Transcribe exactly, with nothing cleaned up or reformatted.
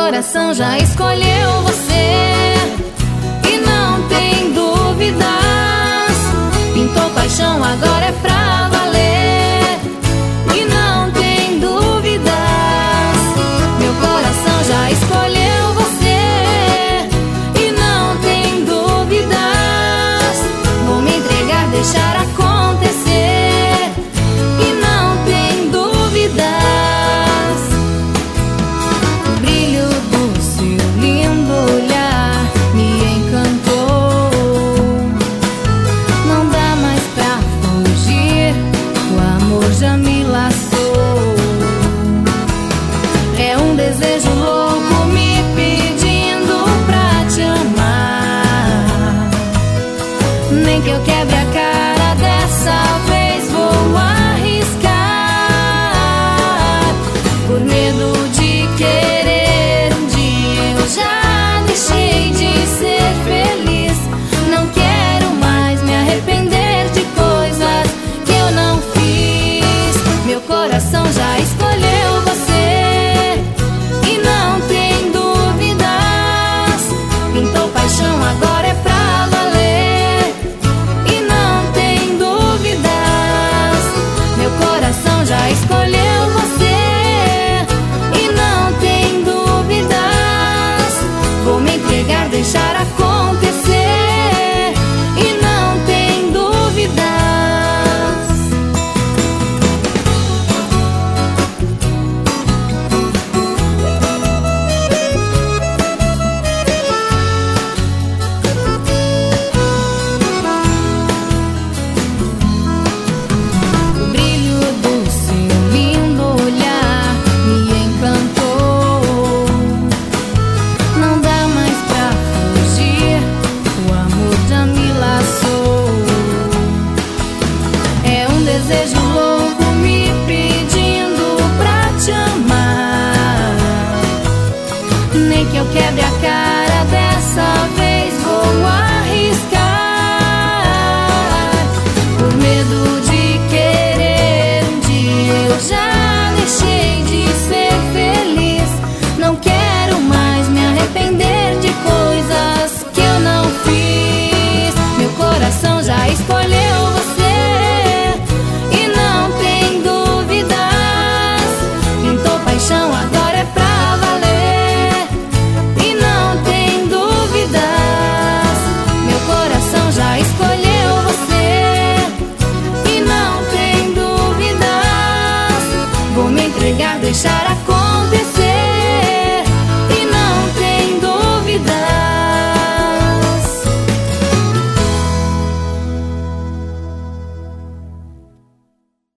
coração já escolheu você e não tem dúvidas. Pintou paixão, agora é pra valer e não tem dúvidas. Meu coração já escolheu você e não tem dúvidas. Vou me entregar, deixar acontecer e não tem dúvidas. O brilho do seu lindo olhar me encantou. Não dá mais pra fugir, o amor já me laçou. É um desejo louco me pedindo pra te amar. Nem que eu quebre a cara, dessa vez vou arriscar. Por medo de querer um dia eu já deixei de ser feliz. Não quero mais me arrepender de coisas que eu não fiz. Meu coração já escolheu você e não tem dúvidas. Pintou paixão, agora é pra valer e não tem dúvidas. Meu coração já escolheu você e não tem dúvidas. Vou me entregar, deixar acontecer e não tem dúvidas. O brilho do seu lindo olhar me encantou. Não dá mais pra fugir, o amor já me laçou. É um desejo louco me pedindo pra te amar. Nem que eu quebre a cara, dessa vez vou arriscar. Por medo de querer um dia eu já deixei de ser feliz. Não quero mais me arrepender de coisas que eu não fiz. Meu coração já escolheu você e não tem dúvidas. Pintou paixão, agora é pra valer e não tem dúvidas. Meu coração já escolheu você e não tem dúvidas. Vou me entregar, deixar a